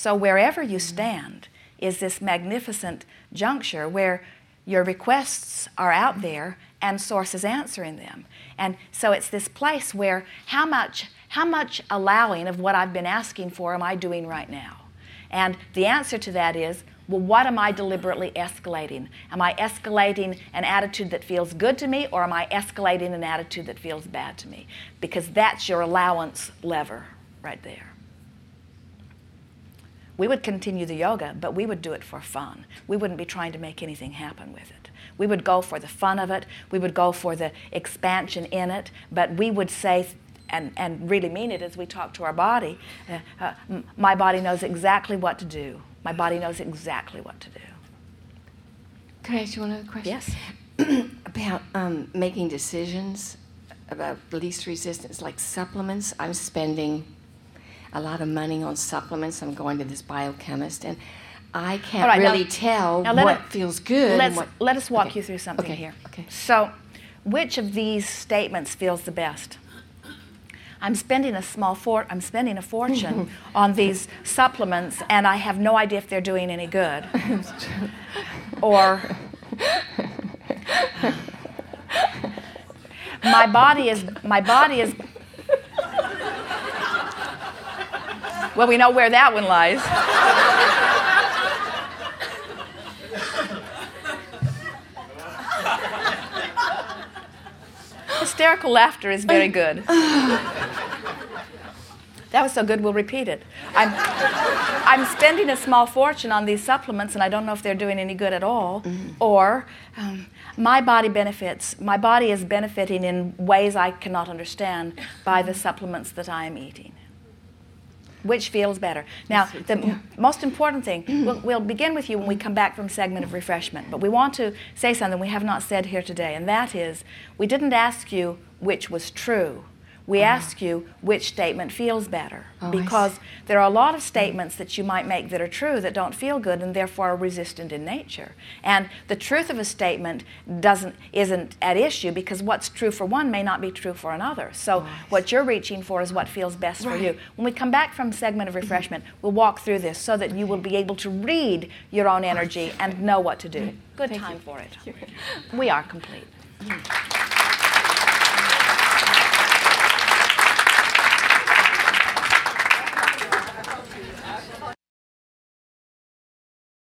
So wherever you stand is this magnificent juncture where your requests are out there and Source is answering them. And so it's this place where how much allowing of what I've been asking for am I doing right now? And the answer to that is, well, what am I deliberately escalating? Am I escalating an attitude that feels good to me, or am I escalating an attitude that feels bad to me? Because that's your allowance lever right there. We would continue the yoga, but we would do it for fun. We wouldn't be trying to make anything happen with it. We would go for the fun of it. We would go for the expansion in it, but we would say, and really mean it as we talk to our body, my body knows exactly what to do. My body knows exactly what to do. Can I ask you one other question? Yes. About making decisions about least resistance, like supplements. I'm spending a lot of money on supplements. I'm going to this biochemist, and I can't really tell what feels good. Let us walk you through something here. Okay. So, which of these statements feels the best? I'm spending a fortune on these supplements, and I have no idea if they're doing any good. Or my body is. Well, we know where that one lies. Hysterical laughter is very good. That was so good, we'll repeat it. I'm spending a small fortune on these supplements, and I don't know if they're doing any good at all. Mm-hmm. Or my body is benefiting in ways I cannot understand by the supplements that I am eating. Which feels better? Now, the most important thing, we'll begin with you when we come back from segment of refreshment, but we want to say something we have not said here today, and that is, we didn't ask you which was true. We ask you which statement feels better, because there are a lot of statements that you might make that are true that don't feel good and therefore are resistant in nature. And the truth of a statement isn't at issue, because what's true for one may not be true for another. So what you're reaching for is what feels best for you. When we come back from segment of refreshment, we'll walk through this so that you will be able to read your own energy and know what to do. Good time for it. We are complete.